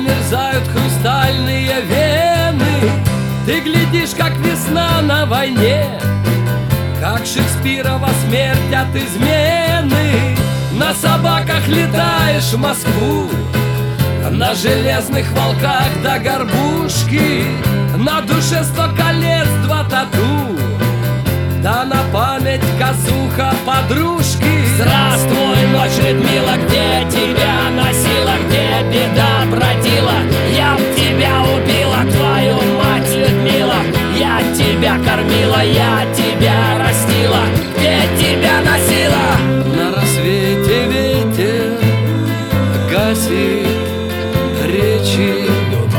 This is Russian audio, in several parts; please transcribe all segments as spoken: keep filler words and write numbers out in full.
замерзают хрустальные вены. Ты глядишь, как весна на войне, как Шекспирова смерть от измены. На собаках летаешь в Москву, на железных волках до горбушки, на душе сто колец, два тату, да на память косуха подружки. Здравствуй, ночь, Людмила, где тебя носила, где беда бродила? Я б тебя убила, твою мать, Людмила. Я тебя кормила, я тебя растила, где тебя носила? На рассвете ветер гасит речи,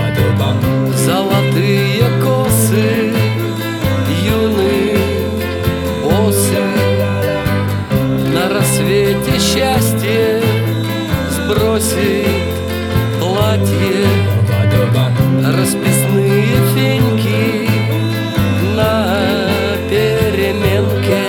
золотые косы юные осы. На рассвете счастье сбросит платье, расписные феньки на переменке.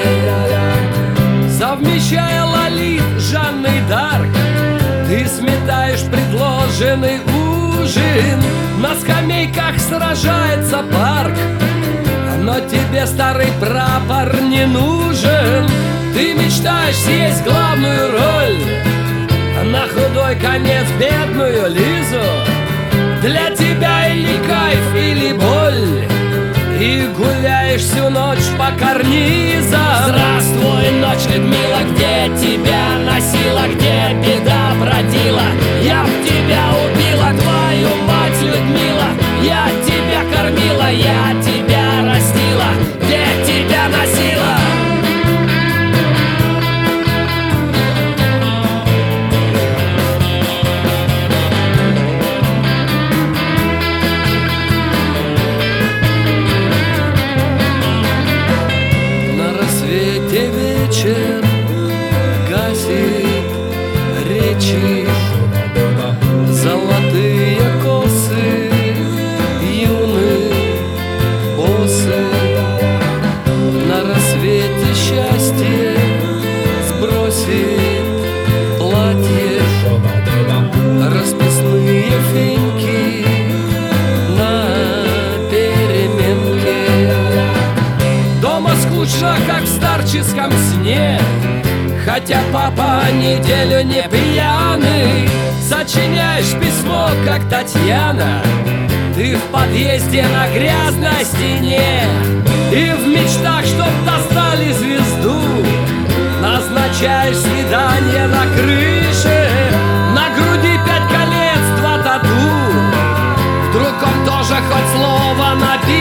Совмещая Лолит с Жанной Дарк, ты сметаешь предложенный ужин. На скамейках сражается парк, но тебе старый прапор не нужен. Ты мечтаешь съесть главную роль, на худой конец бедную Лизу. Для тебя или кайф, или боль, и гуляешь всю ночь по карнизам. Здравствуй, ночь, Людмила, где тебя носила, где беда бродила? Я б тебя убила, твою мать, Людмила. Я тебя кормила, я тебя растила, где тебя носила? Вечер гасит речи, золотые косы юных осы. На рассвете счастье сбросит платье, расписные феньки на переменке. Дома скучно, как в старческом сне, хотя папа неделю не пьяный. Сочиняешь письмо, как Татьяна, ты в подъезде на грязной стене. И в мечтах, чтоб достали звезду, назначаешь свидание на крыше. На груди пять колец, два тату, вдруг он тоже хоть слово напишет.